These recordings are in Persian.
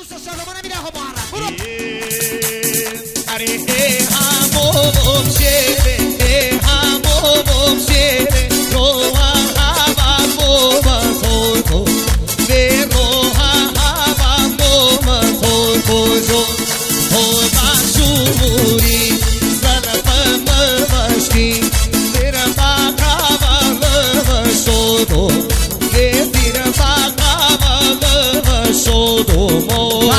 عروس شادمان نمیره آقا محرم برو اره هموم شیره هموم شیره رو هوا موم سوتو به رو هوا موم سوتو جو تو باشوری زلفم مشکی زیر باقاوم شدو زیر باقاوم شدو مو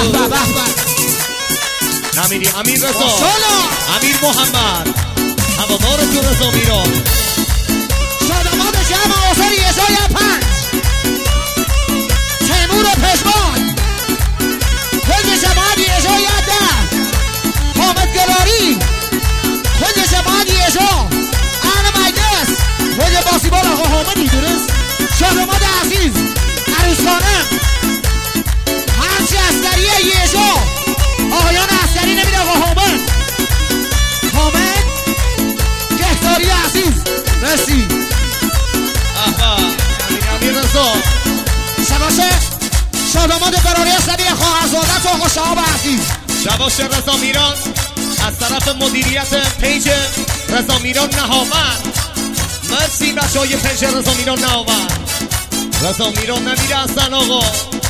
نمیری امیر رضا امیر محمد هوادار تو رضا میران شادمان جمع آثار یزای 5 تیمور پشمان خود جماعت یزای 10 حامد گلاری خود جماعت یزا اهل مجلس خود باسیبال آقا حامدی درست شادمان عزیز عروس خانم هرچی اسکریه یزا آقایان اسکری نمیده آقا حامد گهداری عزیز مرسی امیر رضا شباشه شادمان براری صدیق خواهرزادت آقا شهاب عزیز شباشه رضا میران از طرف مدیریت پیج رضا میران نهاوند مرسی بچه های پیج رضا میران نهاوند رضا میران نمیره اصلا آقا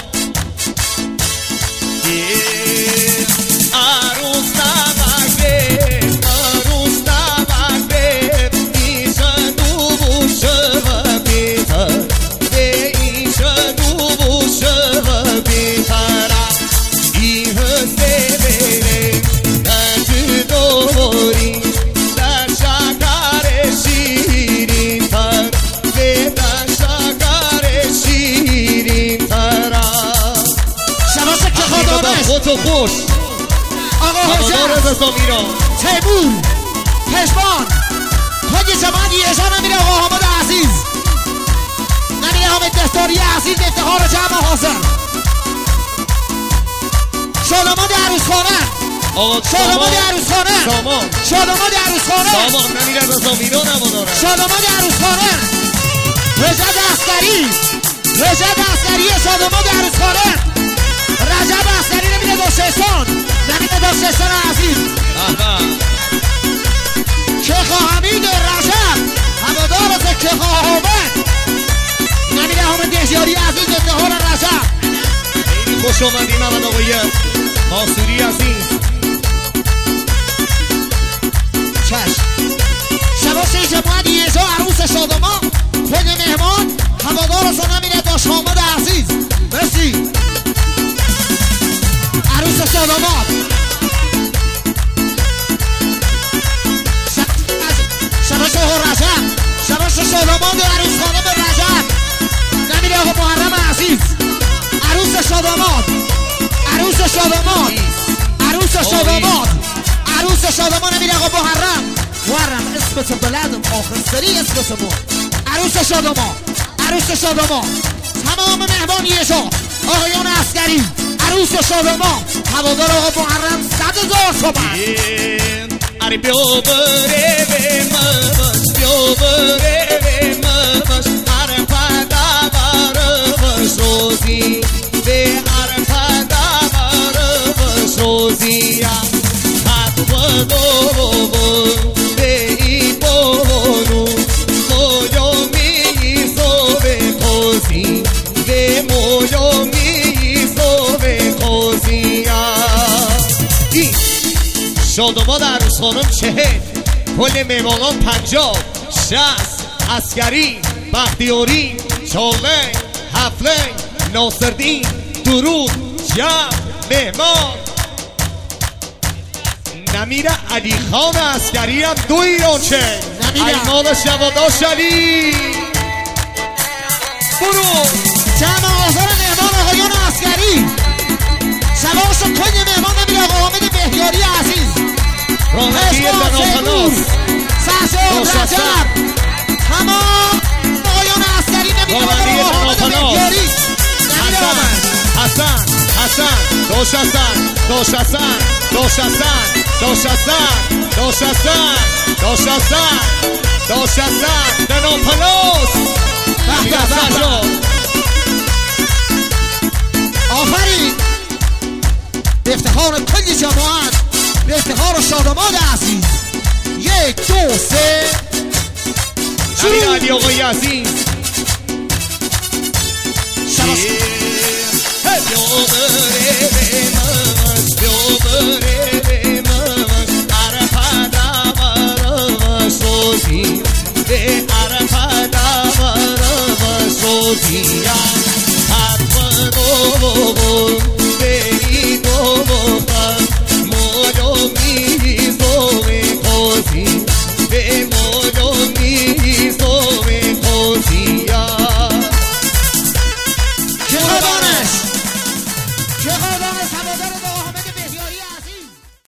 عروس نبگه عروس نبگه ایشن دوبوشه و بیتر به ایشن دوبوشه و بیتر ایه سبره نجی دوری در شکر شیرین تر به در شکر شیرین تر شباسه که خدامش خودتو خوش آقا حجت تیمور پشمان خود جماعت یزا نمیره آقا حامد عزیز نمیره حامد دستاری عزیز افتخار جمع حاضر شادمان عروس خانه شادمان عروس خانه شادمان عروس خانه سامان نمیره رضا میران همو داره شادمان عروس خانه رجب عسکری شادمان عروس خانه رجب عسکری نمیره دوستستان نمیره دوستستان عزیز کیخا حمید رجب هوادار از کیخا حامد نمیره حامد دهجاری عزیز افتخار رجب خیلی خوش آمدی محمد آقای ماسوری عزیز چشم شباشه جماعت یزا عروس شادمان خود مهمان هوادار از نمیره داشت حامد عزیز مرسی عروس شادمان شباشه رجب شباشه شادمان عروس خانم رجب نمیره آقا محرم عزیز عروس شادمان عروس شادمان عروس شادمان عروس شادمان نمیره آقا محرم اسمت بلدم آخر سری اسمت ما عروس شادمان عروس شادمان تمام مهمان یزا آقایان عسکری عروس شادمان هوادار آقا محرم 100,000 تومان اری بیو بره به ممش بیو بره به ممش هر پدا بارمش روزی به هر پدا بارمش روزی حد و دو به ای بونو مویومی زوه خوزی به مویومی زوه خوزی شادمان عروس خانم 40 کل مهمانان 50 60 عسکری بختیاری چاله حفله ناصردین درود جمع مهمان نمیره علی خان عسکری هم 2 ایران چه ایمان شوادا شلی برو جمع آزار مهمان آقایان عسکری سلامش کل مهمان نمیره آقا حامد بهیاری عزیز رانکی بناپناس سحسان رجب تمام آقایان عسکری نمیره آقا حامد بهیاری حسن دوش حسن بناپناس آفرین به افتخار کل جماعت، به افتخار شاداماد عزیز. 1 2 3 نبیل علی آقای عزیز